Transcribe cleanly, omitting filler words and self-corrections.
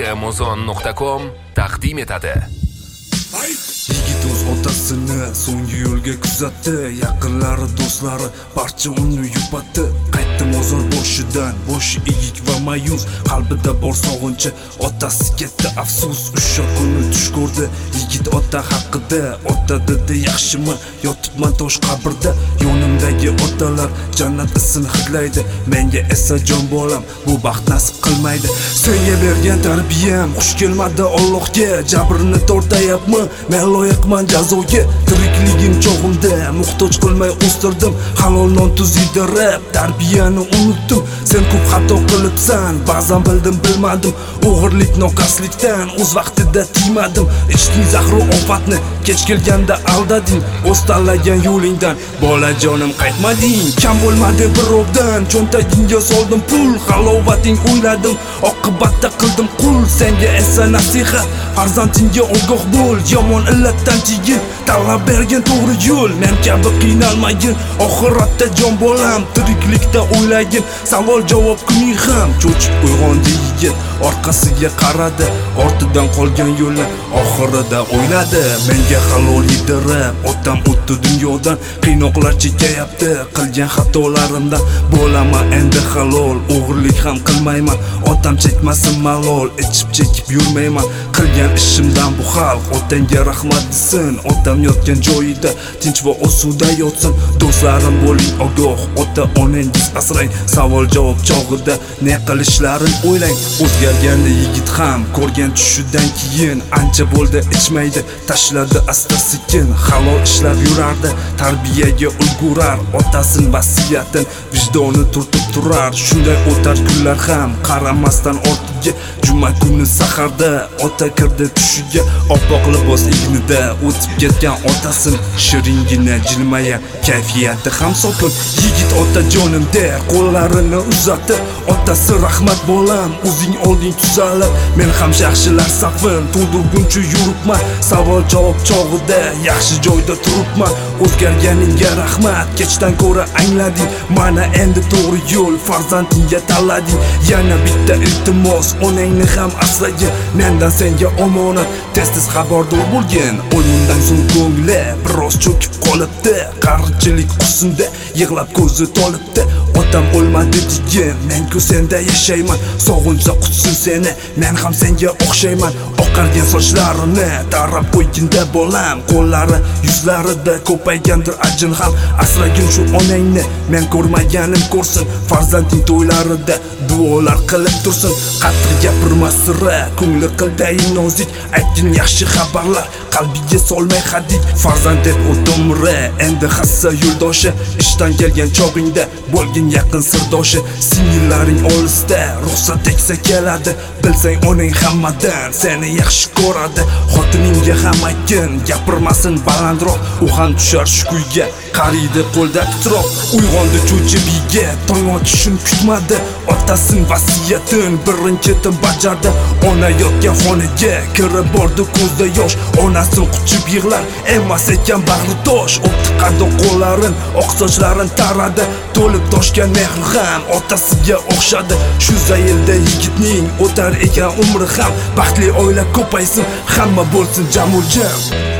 Amazon.com taqdim etadi. Yigit o'z otasini so'nggi yo'lga kuzatdi. Yaqinlari, do'stlari barcha uni yupatdi. Qaytdi mozor boshidan, boshi egik va mayus, qalbida bor sog'inchi, otasi ketdi afsus. O'sha kuni tush ko'rdi yigit ota haqida. Ota dedi, yaxshimi, yotibman tosh qabrda. Yonimdagi otalar jannat isini hidlaydi, menga esa jon bolam bu baxt nasib qilmaydi. Senga bergan tarbiyam xush kelmadi Allohga, jabrini tortayapman men loyiqman jazoga. Tirikligim chog'imda muhtoj qilmay o'stirdim, halol non tuz yedirib tarbiyani unutdim. Sen ko'p xato qilibsan, ba'zan bildim bilmadim, o'g'irlik noqaslikdan o'z vaqtida tiymadim. Ichding zahru ofatni, kech kelganda aldading, o'z tanlagan yo'lingdan bolajonim qaytmading. Kam bo'lmadi birovdan, cho'ntagingga soldim pul, halovating o'yladim, oqibatda qildim qul. Senga esa nasihat, farzandingga ogoh bo'l, yomon illatdan tiyil, tanlab bergan to'g'ri yo'l. Men kabi qiynalmagin, oxiratda jon bolam, tiriklikda o'ylagin, savol javob kuning ham. Cho'chib uyg'ondi yigit, orqasiga qaradi, ortidan qolgan yo'lni oxirida o'yladi. Menga halol yedirib otam o'tdi dunyodan, qiynoqlar chekayapti qilgan xatolarimdan. Bo'laman endi halol, o'g'irlik ham qilmayman, otam chekmasin malol, ichib chekib yurmayman. Qilgan ishimdan bu xalq otangga rahmat desin. Otam yotgan joyida tinch va osuda yotsin. Do'stlarim bo'ling ogoh, ota onangiz asrang, savol javob chog'ida ne qilishlarini o'ylang. O'zgargandi yigit ham ko'rgan tushidan keyin, ancha bo'ldi ichmaydi, tashladi asta sekin. Halol ishlab yurardi, tarbiyaga ulgurar, otasin vasiyatin vijdoni turtib turar. Shunday o'tar kunlar ham qaramasdan ortiga. Juma kuni saharda ota kirdi tushiga, oppoq libos egnida o'tib ketgan otasin. Shiringina jilmaya, kayfiyati ham sokin. Yigit ota jonim der, qo'llarini uzatdi. Otasi rahmat bolam, o'zing olding tuzalib, men ham yaxshilar safin to'ldirguncha yuribman. Savol javob chog'ida yaxshi joyda turibman. O'zgarganingga rahmat, kechdan ko'ra anglading, mana endi to'g'ri yo'l farzandingga tanlading. Yana bitta iltimos, onangni ham asragin, mendan senga omonat, tez xabardor bo'lgin. O'limdan so'ng ko'ngli biroz cho'kib qolibdi, qarichilik qusunda yig'lab ko'zi tolibdi. Otam o'lmadi degin, men-ku senda yashayman, sog'insa qutsin seni, men ham senga o'xshayman. Oqargan sochlarini tarab qo'yginda bolam, qo'llari yuzlarida ko'paygandir ajin ham. Asragin shu onangni, men ko'rmaganim ko'rsin, farzanding to'ylarida duolar qilib tursin. Qattiq gapirma sira, ko'ngli qildayin nozik, aytgin yaxshi xabarlar, qalbiga solmay hadik. Farzand deb o'tumri, endi hassa yo'ldoshi, ishdan kelgan chog'ingda bo'lgin yaqin sirdoshi. Singillaring olisda, ruxsat tegsa keladi, bilsang onang hammadan seni yaxshi ko'radi. Xotiningga ham aytgin, gapirmasin balandroq, u ham tushar shu kuyga, qariydi qo'lda titroq. Uyg'ondi cho'chib yigit, tong otishini kutmadi, otasin vasiyatin birin-ketin bajardi. Ona yotgan xonaga kirib bordi, ko'zda yosh, onasin quchib yig'lar, emas ekan bag'ri tosh. O'tdi qardoq qo'llarin, oq sochlarin taradi, to'lib toshgan mehri ham otasiga o'xshadi. Shu zaylda yigitning o'tar ekan umri ham, baxtli oila ko'paysin, hamma bo'lsin jamul jam.